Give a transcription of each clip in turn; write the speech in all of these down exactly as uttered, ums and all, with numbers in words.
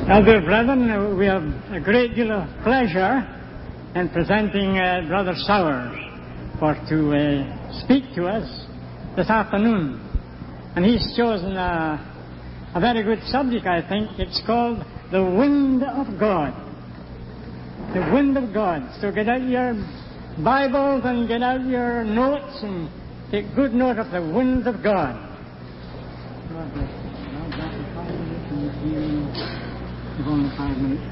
Now, dear brethren, we have a great deal of pleasure in presenting uh, Brother Sowers for to uh, speak to us this afternoon. And he's chosen a, a very good subject, I think. It's called The Wind of God. The Wind of God. So get out your Bibles and get out your notes and take good note of the wind of God. Only five minutes.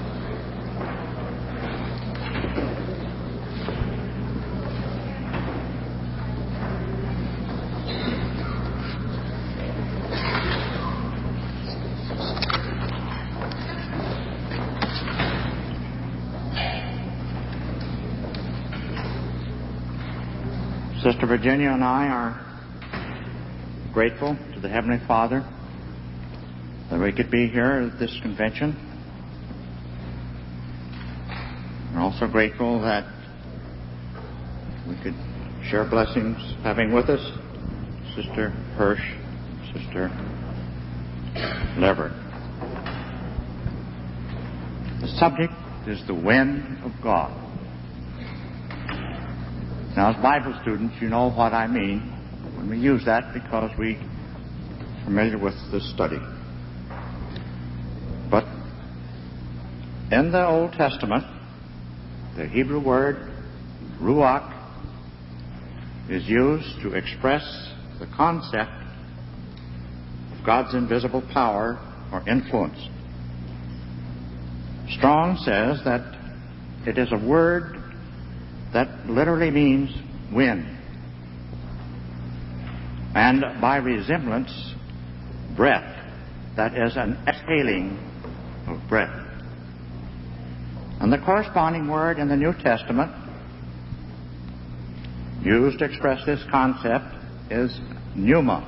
Sister Virginia and I are grateful to the Heavenly Father that we could be here at this convention. We're also grateful that we could share blessings having with us Sister Hirsch, Sister Lever. The subject is the wind of God. Now, as Bible students, you know what I mean when we use that because we are familiar with this study. But in the Old Testament, the Hebrew word ruach is used to express the concept of God's invisible power or influence. Strong says that it is a word that literally means wind, and by resemblance, breath, that is an exhaling of breath. And the corresponding word in the New Testament used to express this concept is pneuma.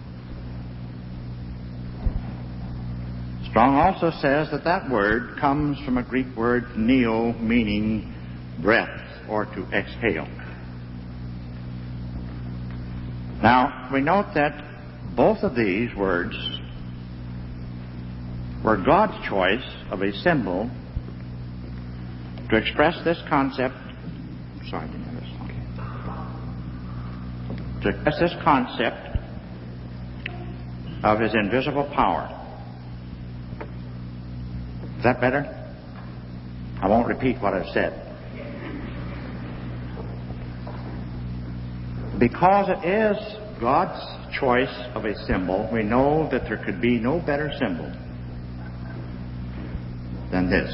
Strong also says that that word comes from a Greek word neo, meaning breath or to exhale. Now, we note that both of these words were God's choice of a symbol to express this concept. Sorry, I didn't have this. Okay. To express this concept of His invisible power. Is that better? I won't repeat what I've said. Because it is God's choice of a symbol, we know that there could be no better symbol than this.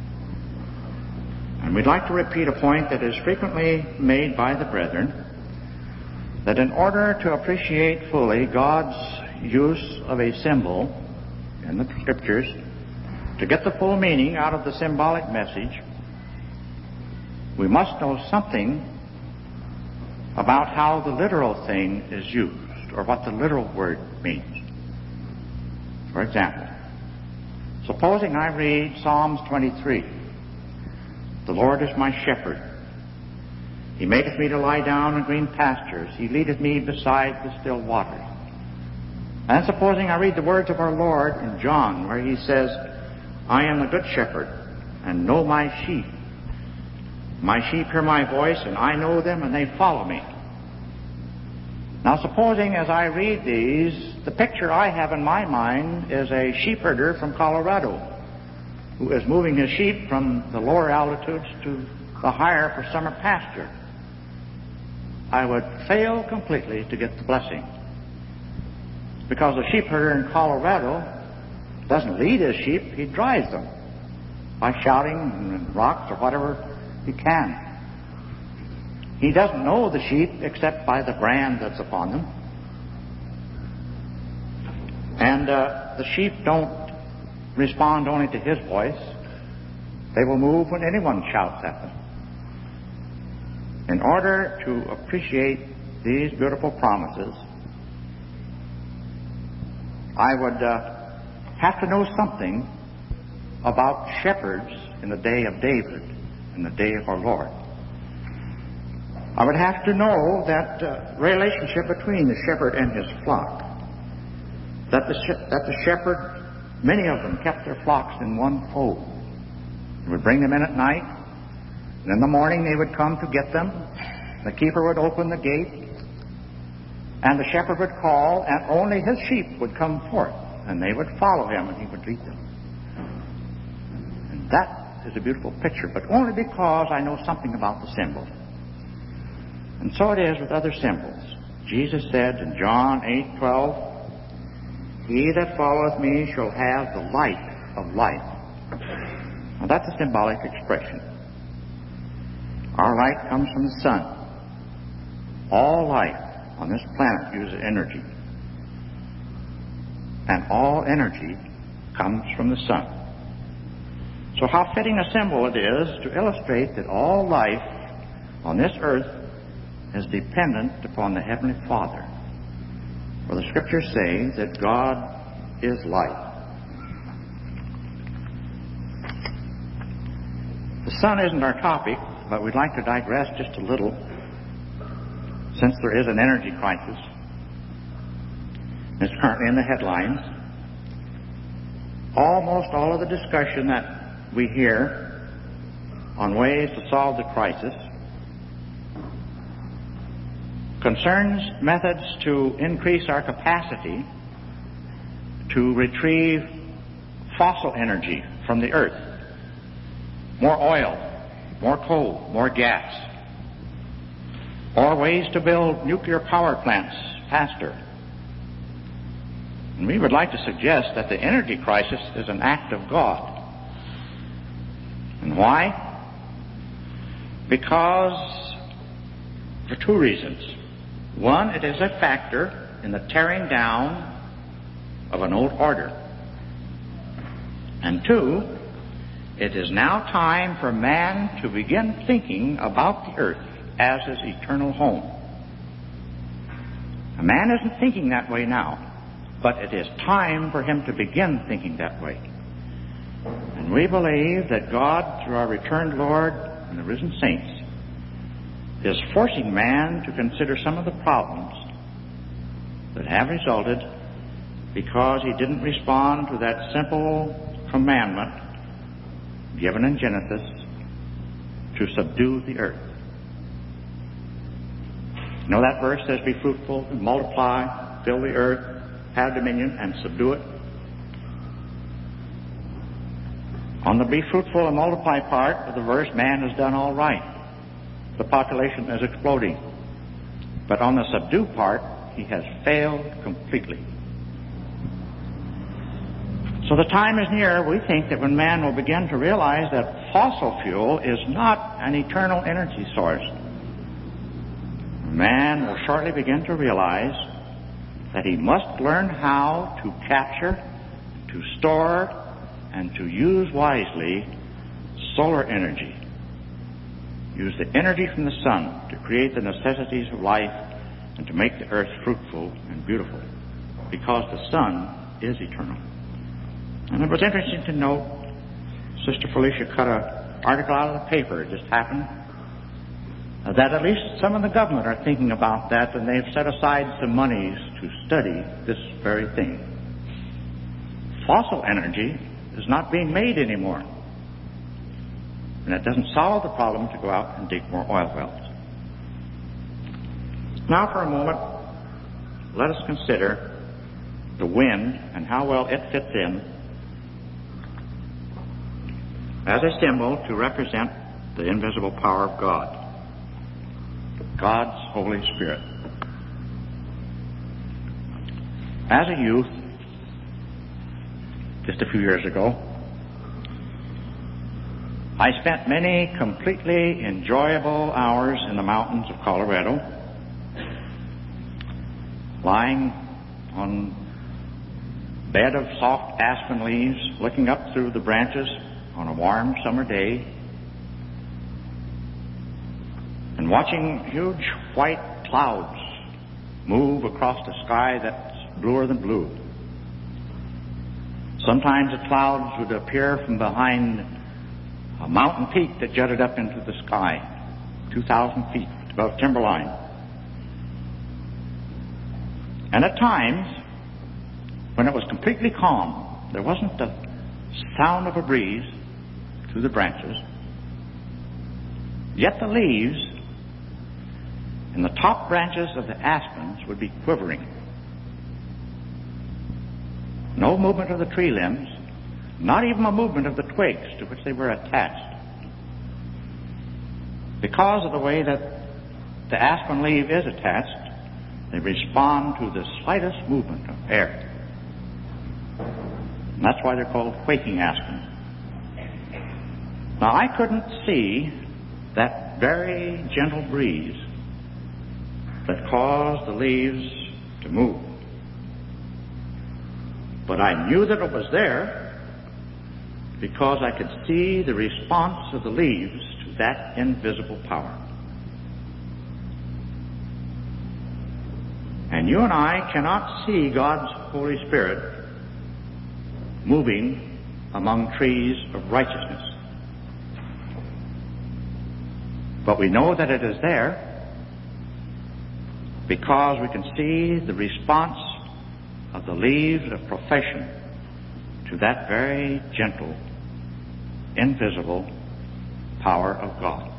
And we'd like to repeat a point that is frequently made by the brethren, that in order to appreciate fully God's use of a symbol in the Scriptures, to get the full meaning out of the symbolic message, we must know something about how the literal thing is used, or what the literal word means. For example, supposing I read Psalms twenty-three, "The Lord is my shepherd. He maketh me to lie down in green pastures. He leadeth me beside the still waters." And supposing I read the words of our Lord in John, where He says, "I am the good shepherd, and know my sheep. My sheep hear my voice, and I know them, and they follow me." Now, supposing as I read these, the picture I have in my mind is a sheep herder from Colorado who is moving his sheep from the lower altitudes to the higher for summer pasture, I would fail completely to get the blessing. Because the sheep herder in Colorado doesn't lead his sheep, he drives them by shouting and rocks or whatever he can. He doesn't know the sheep except by the brand that's upon them. And uh, the sheep don't respond only to his voice. They will move when anyone shouts at them. In order to appreciate these beautiful promises, I would uh, have to know something about shepherds in the day of David, in the day of our Lord. I would have to know that uh, relationship between the shepherd and his flock. That the, sh- that the shepherd Many of them kept their flocks in one fold. They would bring them in at night, and in the morning they would come to get them. The keeper would open the gate, and the shepherd would call, and only his sheep would come forth, and they would follow him, and he would lead them. And that is a beautiful picture, but only because I know something about the symbol. And so it is with other symbols. Jesus said in John eight twelve, "He that followeth me shall have the light of life." Now that's a symbolic expression. Our light comes from the sun. All life on this planet uses energy. And all energy comes from the sun. So how fitting a symbol it is to illustrate that all life on this earth is dependent upon the Heavenly Father. For the Scriptures say that God is light. The sun isn't our topic, but we'd like to digress just a little, since there is an energy crisis. It's currently in the headlines. Almost all of the discussion that we hear on ways to solve the crisis concerns methods to increase our capacity to retrieve fossil energy from the earth. More oil, more coal, more gas. Or ways to build nuclear power plants faster. And we would like to suggest that the energy crisis is an act of God. And why? Because for two reasons. One, it is a factor in the tearing down of an old order. And two, it is now time for man to begin thinking about the earth as his eternal home. A man isn't thinking that way now, but it is time for him to begin thinking that way. And we believe that God, through our returned Lord and the risen saints, is forcing man to consider some of the problems that have resulted because he didn't respond to that simple commandment given in Genesis to subdue the earth. You know that verse says, "Be fruitful and multiply, fill the earth, have dominion, and subdue it." On the be fruitful and multiply part of the verse, man has done all right. The population is exploding. But on the subdue part, he has failed completely. So the time is near, we think, that when man will begin to realize that fossil fuel is not an eternal energy source. Man will shortly begin to realize that he must learn how to capture, to store, and to use wisely solar energy. Use the energy from the sun to create the necessities of life and to make the earth fruitful and beautiful, because the sun is eternal. And it was interesting to note, Sister Felicia cut an article out of the paper, it just happened, that at least some of the government are thinking about that, and they've set aside some monies to study this very thing. Fossil energy is not being made anymore. And it doesn't solve the problem to go out and dig more oil wells. Now for a moment, let us consider the wind and how well it fits in as a symbol to represent the invisible power of God, God's Holy Spirit. As a youth, just a few years ago, I spent many completely enjoyable hours in the mountains of Colorado, lying on a bed of soft aspen leaves, looking up through the branches on a warm summer day, and watching huge white clouds move across the sky that's bluer than blue. Sometimes the clouds would appear from behind a mountain peak that jutted up into the sky, two thousand feet above timberline. And at times, when it was completely calm, there wasn't the sound of a breeze through the branches. Yet the leaves in the top branches of the aspens would be quivering. No movement of the tree limbs, not even a movement of the twigs to which they were attached. Because of the way that the aspen leaf is attached, they respond to the slightest movement of air. And that's why they're called quaking aspens. Now, I couldn't see that very gentle breeze that caused the leaves to move. But I knew that it was there because I could see the response of the leaves to that invisible power. And you and I cannot see God's Holy Spirit moving among trees of righteousness. But we know that it is there because we can see the response of the leaves of profession to that very gentle, invisible power of God.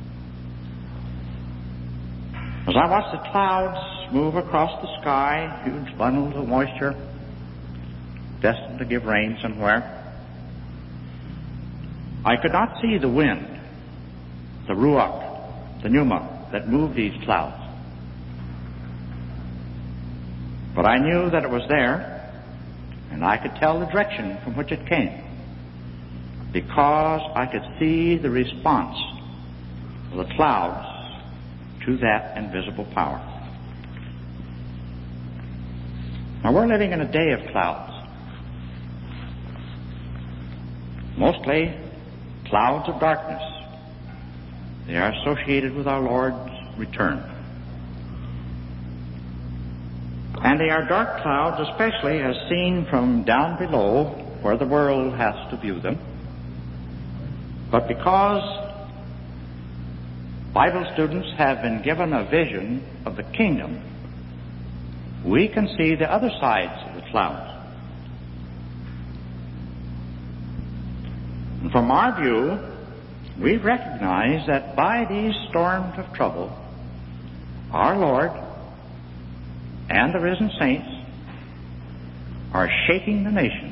As I watch the clouds move across the sky, huge bundles of moisture destined to give rain somewhere, I could not see the wind, the ruach, the pneuma that moved these clouds. But I knew that it was there, and I could tell the direction from which it came, because I could see the response of the clouds to that invisible power. Now, we're living in a day of clouds. Mostly clouds of darkness. They are associated with our Lord's return. And they are dark clouds, especially as seen from down below, where the world has to view them. But because Bible students have been given a vision of the kingdom, we can see the other sides of the clouds. And from our view, we recognize that by these storms of trouble, our Lord and the risen saints are shaking the nations,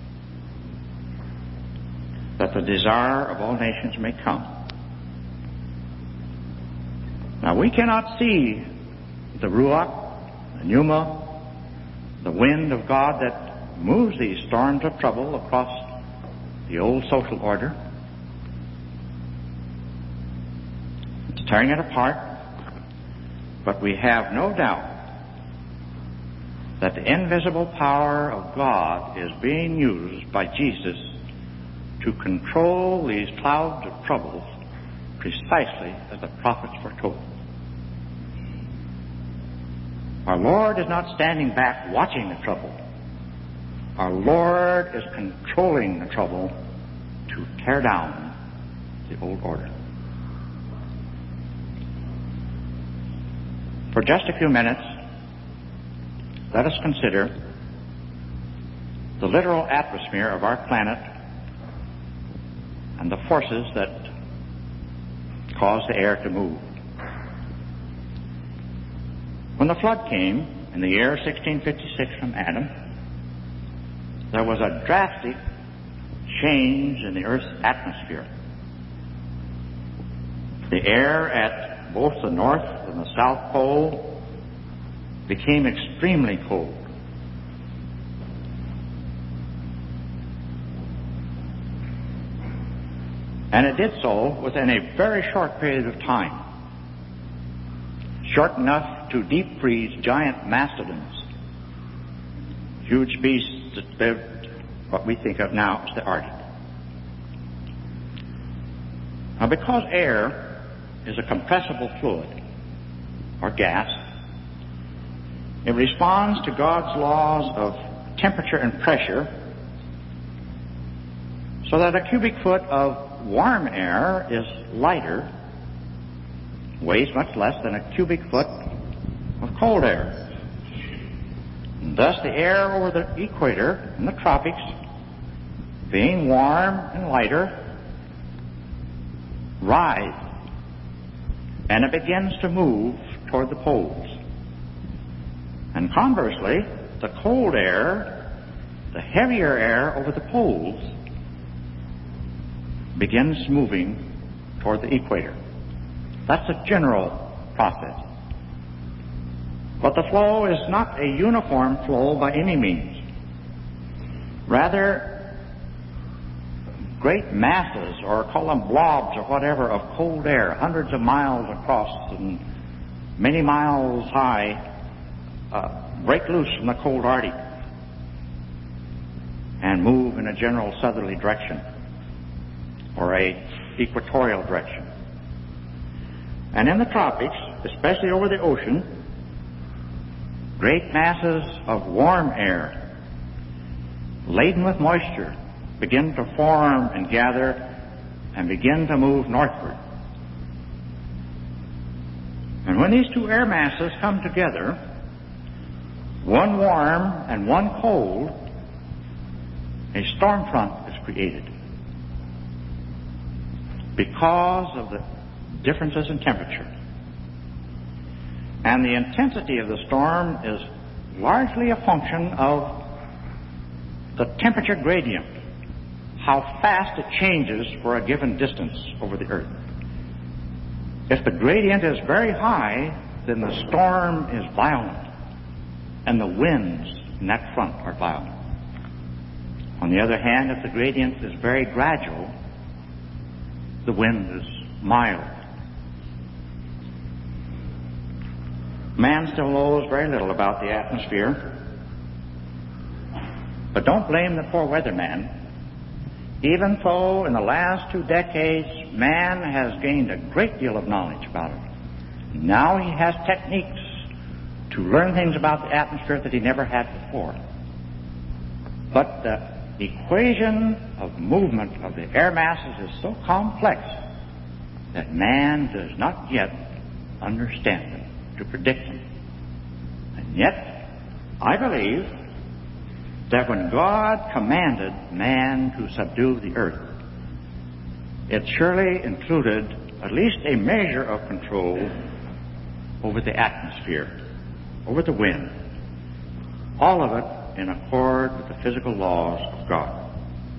that the desire of all nations may come. Now, we cannot see the ruach, the pneuma, the wind of God that moves these storms of trouble across the old social order. It's tearing it apart, but we have no doubt that the invisible power of God is being used by Jesus to control these clouds of troubles precisely as the prophets foretold. Our Lord is not standing back watching the trouble. Our Lord is controlling the trouble to tear down the old order. For just a few minutes, let us consider the literal atmosphere of our planet and the forces that cause the air to move. When the flood came in the year sixteen fifty-six from Adam, there was a drastic change in the Earth's atmosphere. The air at both the North and the South Pole became extremely cold. And it did so within a very short period of time. Short enough to deep freeze giant mastodons, huge beasts that lived what we think of now as the Arctic. Now, because air is a compressible fluid or gas, it responds to God's laws of temperature and pressure, so that a cubic foot of warm air is lighter, weighs much less than a cubic foot of cold air. And thus the air over the equator and the tropics being warm and lighter, rise, and it begins to move toward the poles. And conversely, the cold air, the heavier air over the poles, begins moving toward the equator. That's a general process. But the flow is not a uniform flow by any means. Rather, great masses, or call them blobs or whatever, of cold air, hundreds of miles across and many miles high, uh, break loose from the cold Arctic and move in a general southerly direction or a equatorial direction. And in the tropics, especially over the ocean, great masses of warm air laden with moisture begin to form and gather and begin to move northward. And when these two air masses come together, one warm and one cold, a storm front is created because of the differences in temperature. And the intensity of the storm is largely a function of the temperature gradient, how fast it changes for a given distance over the earth. If the gradient is very high, then the storm is violent, and the winds in that front are violent. On the other hand, if the gradient is very gradual, the wind is mild. Man still knows very little about the atmosphere. But don't blame the poor weatherman. Even though in the last two decades man has gained a great deal of knowledge about it. Now he has techniques to learn things about the atmosphere that he never had before. But the equation of movement of the air masses is so complex that man does not yet understand them, to predict them. And yet, I believe that when God commanded man to subdue the earth, it surely included at least a measure of control over the atmosphere, over the wind, all of it in accord with the physical laws of God.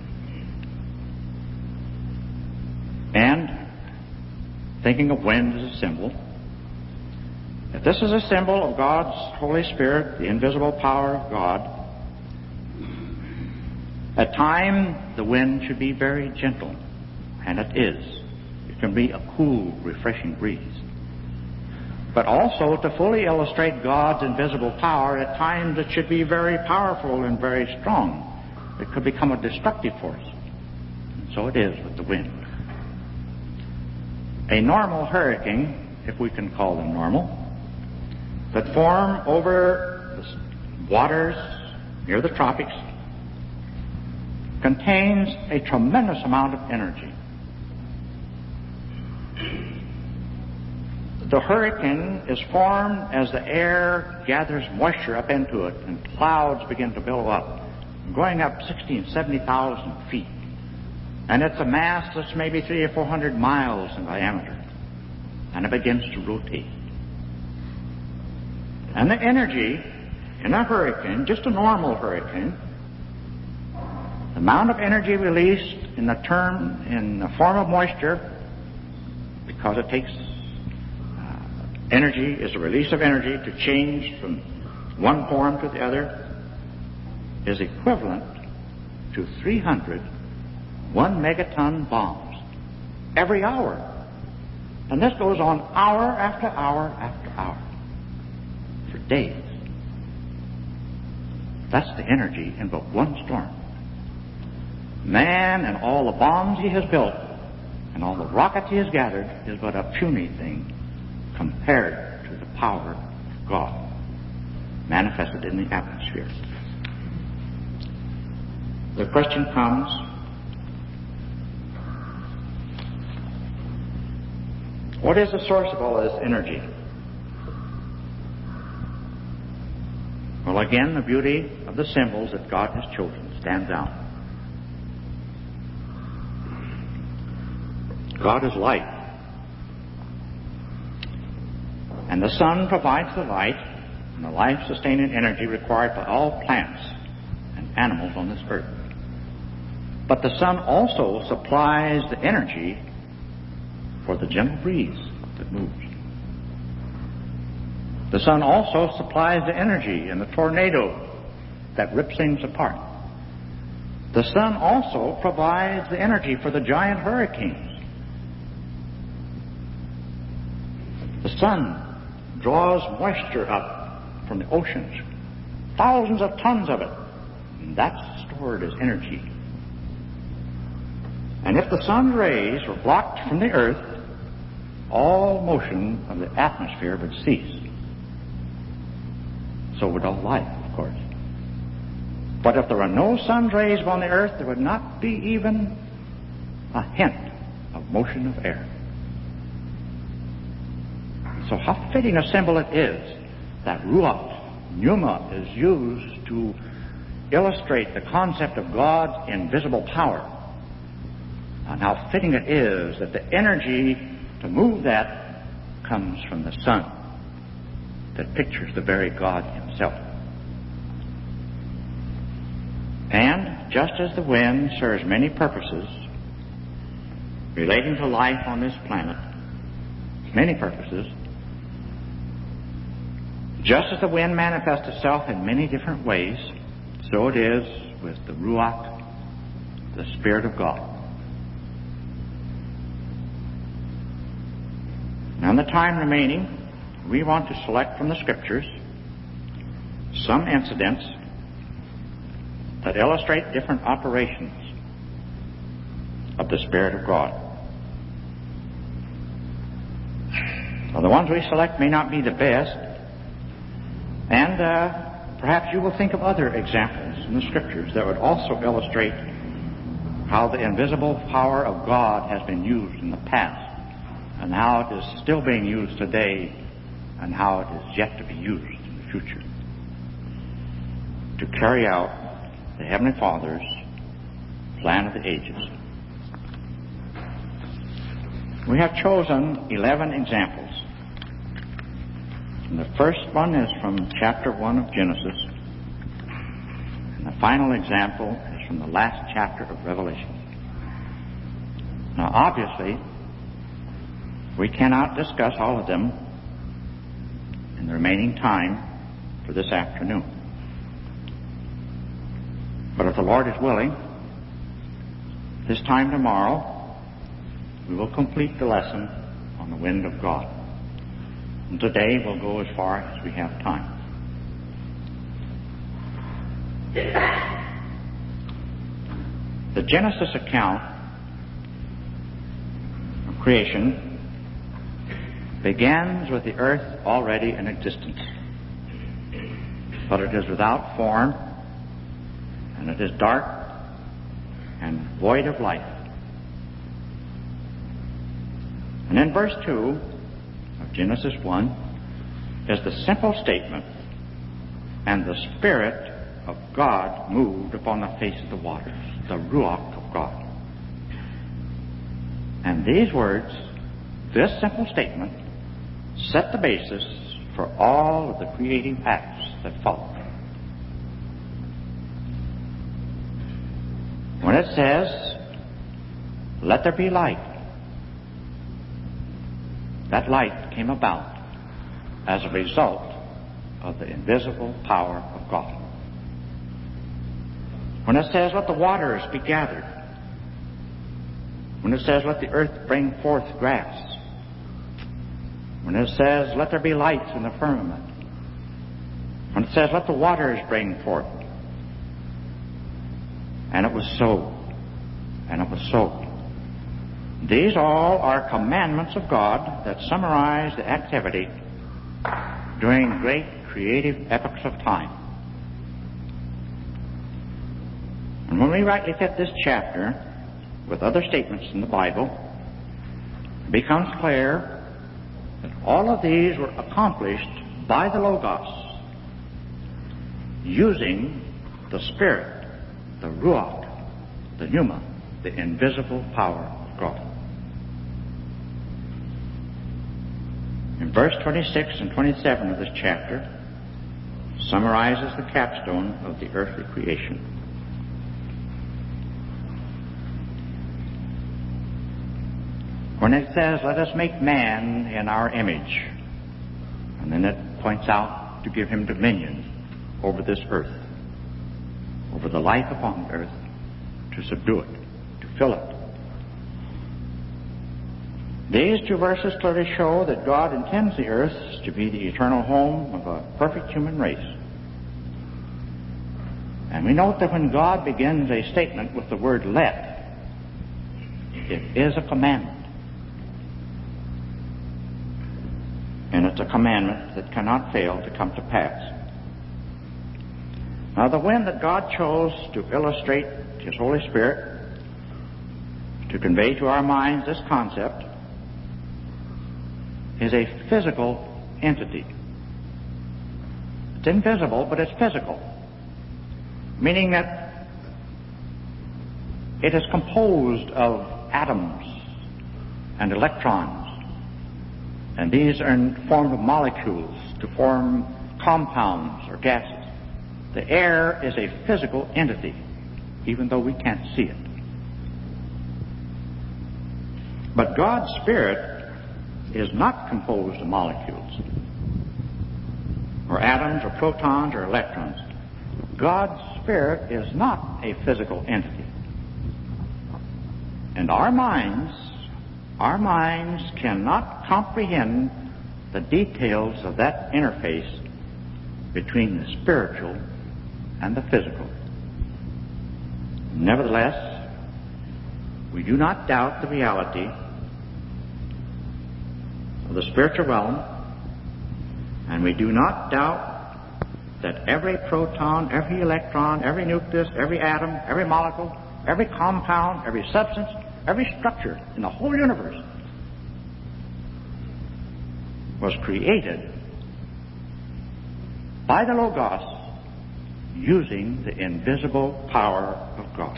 And, thinking of wind as a symbol, if this is a symbol of God's Holy Spirit, the invisible power of God, at times the wind should be very gentle, and it is. It can be a cool, refreshing breeze. But also, to fully illustrate God's invisible power, at times it should be very powerful and very strong. It could become a destructive force. And so it is with the wind. A normal hurricane, if we can call them normal, that form over the waters near the tropics, contains a tremendous amount of energy. The hurricane is formed as the air gathers moisture up into it and clouds begin to billow up, going up sixty and seventy thousand feet. And it's a mass that's maybe three or four hundred miles in diameter. And it begins to rotate. And the energy in a hurricane, just a normal hurricane, the amount of energy released in the term, in the form of moisture, because it takes uh, energy, is a release of energy to change from one form to the other, is equivalent to three hundred one megaton bombs every hour. And this goes on hour after hour after hour for days. That's the energy in but one storm. Man and all the bombs he has built and all the rockets he has gathered is but a puny thing compared to the power of God manifested in the atmosphere. The question comes, what is the source of all this energy? Well, again, the beauty of the symbols that God has chosen stands out. God is light. And the sun provides the light and the life-sustaining energy required by all plants and animals on this earth. But the sun also supplies the energy for the gentle breeze that moves. The sun also supplies the energy in the tornado that rips things apart. The sun also provides the energy for the giant hurricanes. The sun draws moisture up from the oceans, thousands of tons of it, and that's stored as energy. And if the sun's rays were blocked from the earth, all motion of the atmosphere would cease. So would all life, of course. But if there were no sun's rays upon the earth, there would not be even a hint of motion of air. So how fitting a symbol it is that Ruach, Pneuma, is used to illustrate the concept of God's invisible power. And how fitting it is that the energy to move that comes from the sun that pictures the very God himself. And just as the wind serves many purposes relating to life on this planet, many purposes, just as the wind manifests itself in many different ways, so it is with the Ruach, the Spirit of God. Now, in the time remaining, we want to select from the Scriptures some incidents that illustrate different operations of the Spirit of God. Well, the ones we select may not be the best, and uh, perhaps you will think of other examples in the Scriptures that would also illustrate how the invisible power of God has been used in the past, and how it is still being used today, and how it is yet to be used in the future to carry out the Heavenly Father's plan of the ages. We have chosen eleven examples. And the first one is from chapter one of Genesis, and the final example is from the last chapter of Revelation. Now, obviously, we cannot discuss all of them in the remaining time for this afternoon. But if the Lord is willing, this time tomorrow, we will complete the lesson on the wind of God. And today we'll go as far as we have time. The Genesis account of creation begins with the earth already in existence. But it is without form, and it is dark and void of life. And in verse two of Genesis one is the simple statement, "And the Spirit of God moved upon the face of the waters," the Ruach of God. And these words, this simple statement, set the basis for all of the creative acts that follow. When it says, "Let there be light," that light came about as a result of the invisible power of God. When it says, "Let the waters be gathered," when it says, "Let the earth bring forth grass," when it says, "Let there be lights in the firmament," when it says, "Let the waters bring forth," and it was so, and it was so. These all are commandments of God that summarize the activity during great creative epochs of time. And when we rightly fit this chapter with other statements in the Bible, it becomes clear that all of these were accomplished by the Logos, using the Spirit, the Ruach, the Pneuma, the invisible power of God. in verse twenty-six and twenty-seven of this chapter summarizes the capstone of the earthly creation. When it says, "Let us make man in our image," and then it points out to give him dominion over this earth, over the life upon the earth, to subdue it, to fill it. These two verses clearly show that God intends the earth to be the eternal home of a perfect human race. And we note that when God begins a statement with the word "let," it is a commandment. And it's a commandment that cannot fail to come to pass. Now, the wind that God chose to illustrate His Holy Spirit, to convey to our minds this concept, is a physical entity. It's invisible, but it's physical, meaning that it is composed of atoms and electrons, and these are in form of molecules to form compounds or gases. The air is a physical entity, even though we can't see it. But God's Spirit is not composed of molecules or atoms or protons or electrons. God's Spirit is not a physical entity. And our minds, our minds cannot comprehend the details of that interface between the spiritual and the physical. Nevertheless, we do not doubt the reality of the spiritual realm, and we do not doubt that every proton, every electron, every nucleus, every atom, every molecule, every compound, every substance, every structure in the whole universe was created by the Logos using the invisible power of God.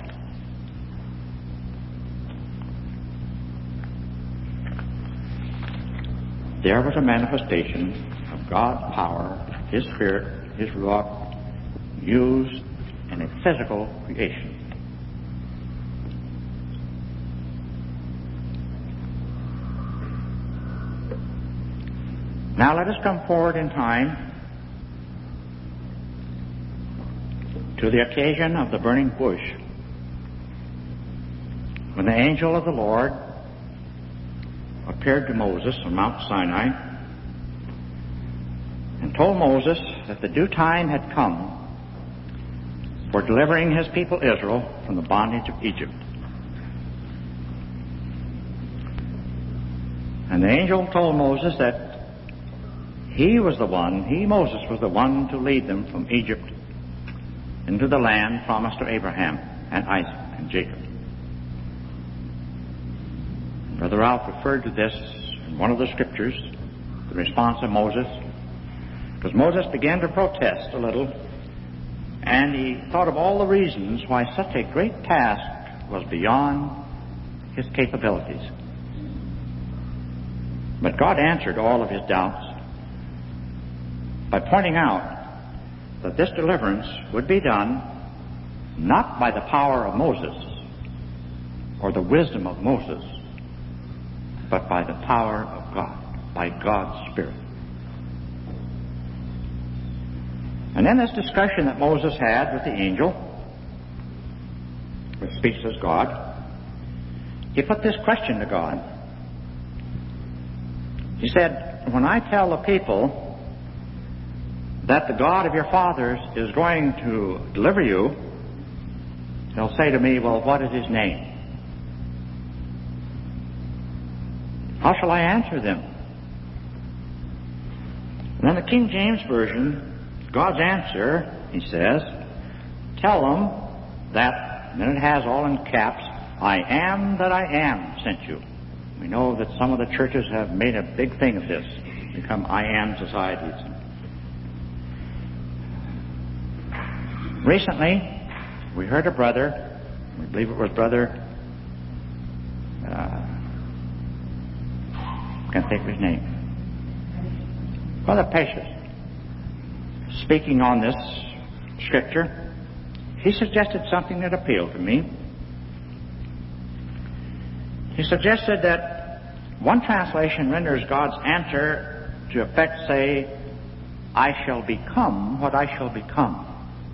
There was a manifestation of God's power, His Spirit, His Ruach, used in a physical creation. Now let us come forward in time to the occasion of the burning bush, when the angel of the Lord appeared to Moses on Mount Sinai and told Moses that the due time had come for delivering his people Israel from the bondage of Egypt. And the angel told Moses that he was the one, he, Moses, was the one to lead them from Egypt into the land promised to Abraham and Isaac and Jacob. Brother Ralph referred to this in one of the scriptures, the response of Moses, because Moses began to protest a little, and he thought of all the reasons why such a great task was beyond his capabilities. But God answered all of his doubts by pointing out that this deliverance would be done not by the power of Moses or the wisdom of Moses, but by the power of God, by God's Spirit. And in this discussion that Moses had with the angel, which speaks as God, he put this question to God. He said, when I tell the people that the God of your fathers is going to deliver you, they'll say to me, well, what is his name? How shall I answer them? And then the King James Version, God's answer, he says, tell them that, and then it has all in caps, I am that I am sent you. We know that some of the churches have made a big thing of this, become I am societies. Recently, we heard a brother, we believe it was brother, uh, can't think of his name, Brother Pacius, speaking on this scripture, he suggested something that appealed to me. He suggested that one translation renders God's answer to effect, say, I shall become what I shall become.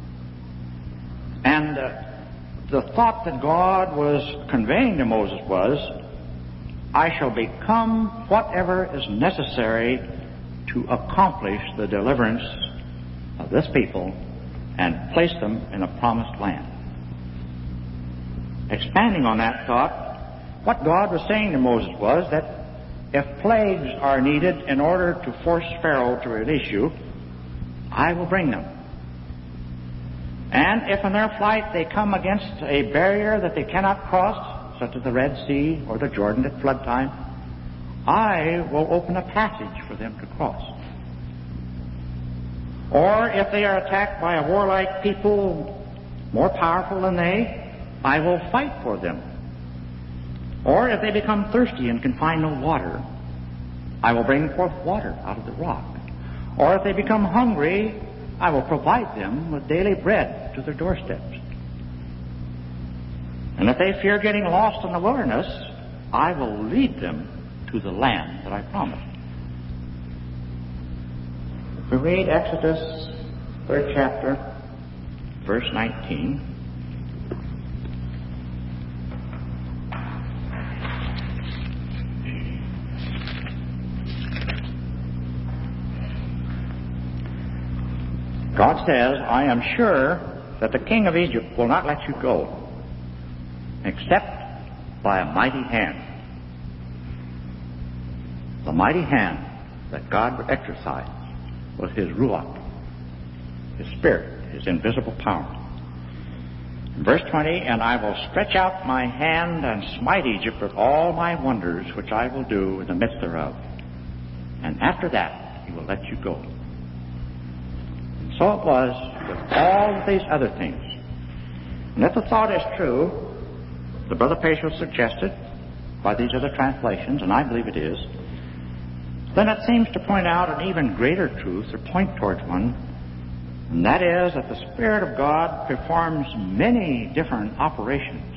And uh, the thought that God was conveying to Moses was, I shall become whatever is necessary to accomplish the deliverance of this people and place them in a promised land. Expanding on that thought, what God was saying to Moses was that if plagues are needed in order to force Pharaoh to release you, I will bring them. And if in their flight they come against a barrier that they cannot cross, such as the Red Sea or the Jordan at flood time, I will open a passage for them to cross. Or if they are attacked by a warlike people more powerful than they, I will fight for them. Or if they become thirsty and can find no water, I will bring forth water out of the rock. Or if they become hungry, I will provide them with daily bread to their doorsteps. And if they fear getting lost in the wilderness, I will lead them to the land that I promised. If we read Exodus, third chapter, verse nineteen, God says, I am sure that the king of Egypt will not let you go, except by a mighty hand. The mighty hand that God would exercise was His Ruach, His Spirit, His invisible power. In verse twenty, and I will stretch out my hand and smite Egypt with all my wonders, which I will do in the midst thereof. And after that, He will let you go. So it was with all of these other things. And if the thought is true, the Brother Pacius suggested by these other translations, and I believe it is, then it seems to point out an even greater truth, or point towards one, and that is that the Spirit of God performs many different operations.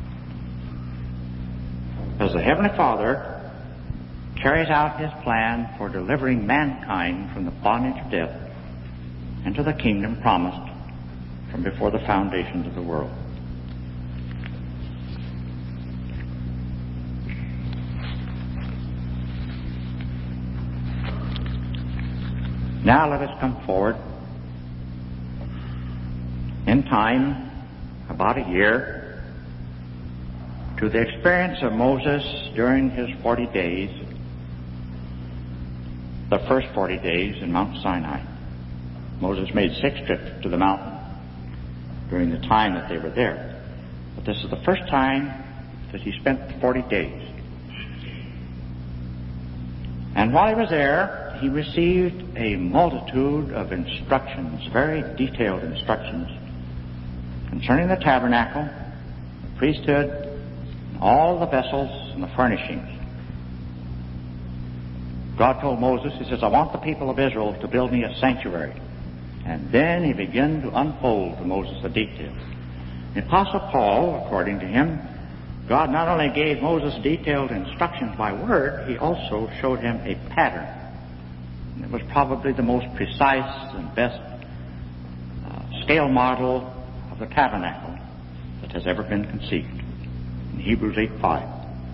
As the Heavenly Father carries out His plan for delivering mankind from the bondage of death into the kingdom promised from before the foundations of the world. Now let us come forward in time, about a year, to the experience of Moses during his forty days, the first forty days in Mount Sinai. Moses made six trips to the mountain during the time that they were there. But this is the first time that he spent forty days. And while he was there, he received a multitude of instructions, very detailed instructions, concerning the tabernacle, the priesthood, all the vessels and the furnishings. God told Moses, He says, I want the people of Israel to build me a sanctuary. And then He began to unfold to Moses the details. The Apostle Paul, according to him, God not only gave Moses detailed instructions by word, He also showed him a pattern. And it was probably the most precise and best uh, scale model of the tabernacle that has ever been conceived. In Hebrews eight five.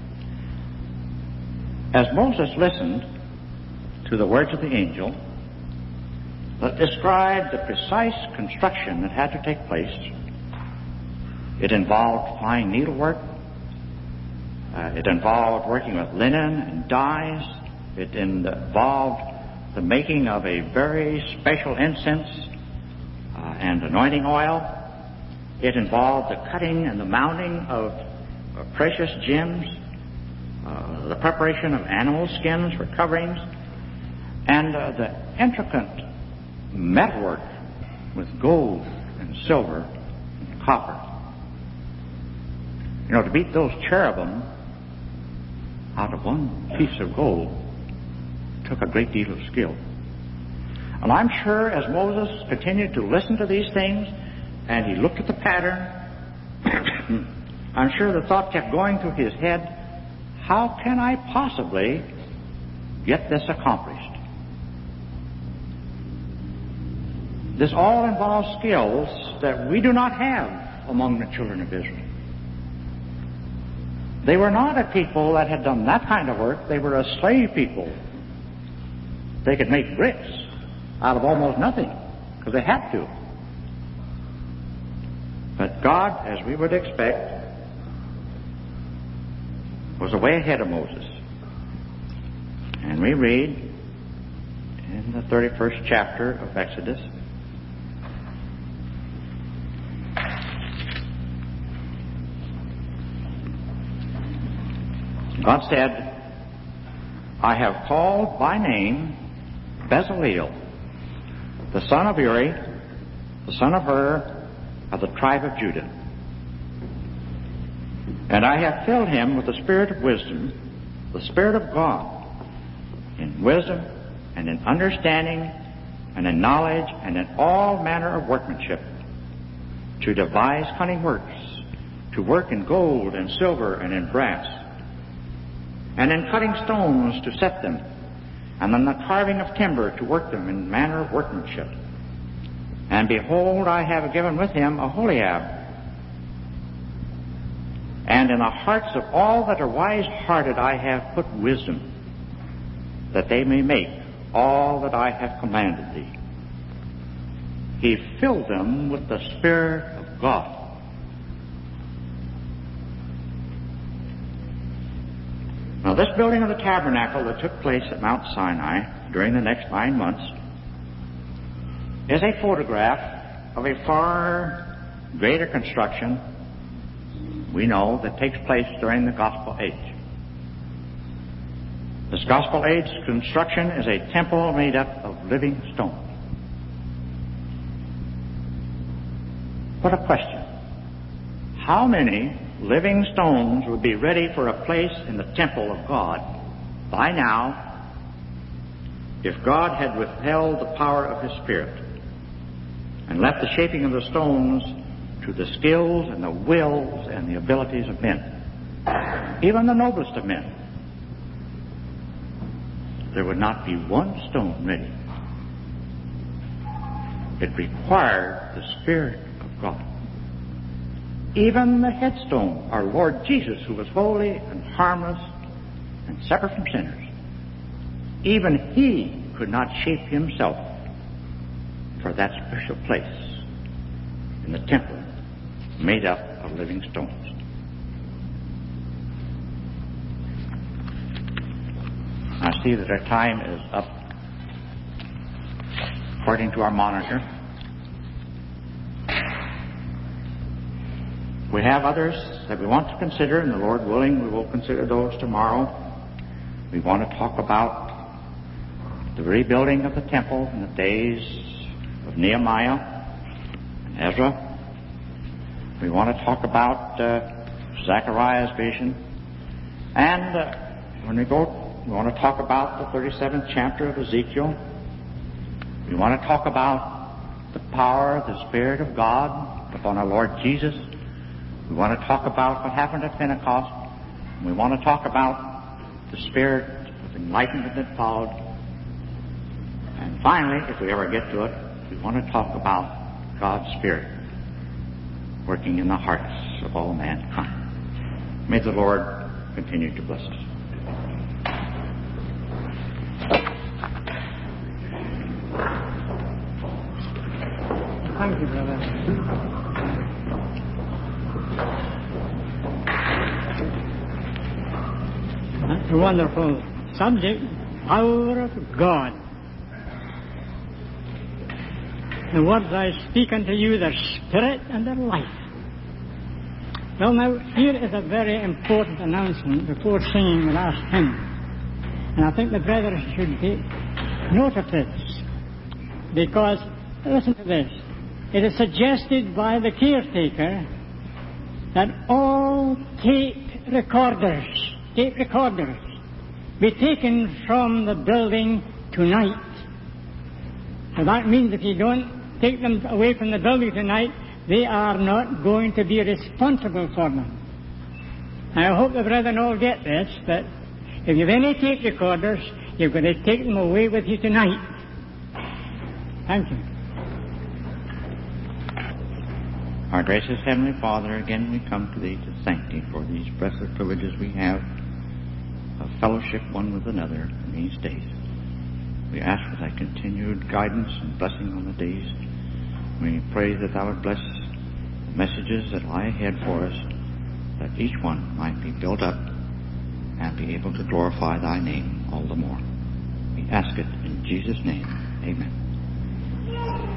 As Moses listened to the words of the angel that described the precise construction that had to take place, it involved fine needlework. Uh, it involved working with linen and dyes. It involved the making of a very special incense uh, and anointing oil. It involved the cutting and the mounting of uh, precious gems, uh, the preparation of animal skins for coverings, and uh, the intricate metalwork with gold and silver and copper. You know, to beat those cherubim out of one piece of gold took a great deal of skill. And I'm sure as Moses continued to listen to these things and he looked at the pattern, I'm sure the thought kept going through his head, how can I possibly get this accomplished? This all involves skills that we do not have among the children of Israel. They were not a people that had done that kind of work. They were a slave people. They could make bricks out of almost nothing because they had to. But God, as we would expect, was way ahead of Moses. And we read in the thirty-first chapter of Exodus, God said, I have called by name Bezaleel, the son of Uri, the son of Hur, of the tribe of Judah. And I have filled him with the spirit of wisdom, the spirit of God, in wisdom and in understanding and in knowledge and in all manner of workmanship, to devise cunning works, to work in gold and silver and in brass, and in cutting stones to set them, and in the carving of timber to work them in manner of workmanship. And behold, I have given with him Aholiab, and in the hearts of all that are wise-hearted I have put wisdom, that they may make all that I have commanded thee. He filled them with the Spirit of God. Now, this building of the tabernacle that took place at Mount Sinai during the next nine months is a photograph of a far greater construction, we know, that takes place during the Gospel Age. This Gospel Age construction is a temple made up of living stones. What a question. How many living stones would be ready for a place in the temple of God by now if God had withheld the power of His Spirit and left the shaping of the stones to the skills and the wills and the abilities of men, even the noblest of men? There would not be one stone ready. It required the Spirit of God. Even the headstone, our Lord Jesus, who was holy and harmless and separate from sinners, even He could not shape Himself for that special place in the temple made up of living stones. I see that our time is up according to our monitor. We have others that we want to consider, and the Lord willing, we will consider those tomorrow. We want to talk about the rebuilding of the temple in the days of Nehemiah and Ezra. We want to talk about uh, Zechariah's vision. And uh, when we go, we want to talk about the thirty-seventh chapter of Ezekiel. We want to talk about the power of the Spirit of God upon our Lord Jesus. We want to talk about what happened at Pentecost. We want to talk about the Spirit of enlightenment that followed. And finally, if we ever get to it, we want to talk about God's Spirit working in the hearts of all mankind. May the Lord continue to bless us. Thank you, brother. That's a wonderful subject, power of God. The words I speak unto you, their spirit and their life. Well, now, here is a very important announcement before singing the last hymn. And I think the brethren should take note of this. Because, listen to this. It is suggested by the caretaker that all tape recorders, tape recorders, be taken from the building tonight So that means if you don't take them away from the building tonight, they are not going to be responsible for them. I hope the brethren all get this, that if you have any tape recorders, you've got to take them away with you tonight. Thank you. Our gracious Heavenly Father, again we come to Thee to thank Thee for these blessed privileges we have of fellowship one with another in these days. We ask for Thy continued guidance and blessing on the days. We pray that Thou would bless the messages that lie ahead for us, that each one might be built up and be able to glorify Thy name all the more. We ask it in Jesus' name. Amen.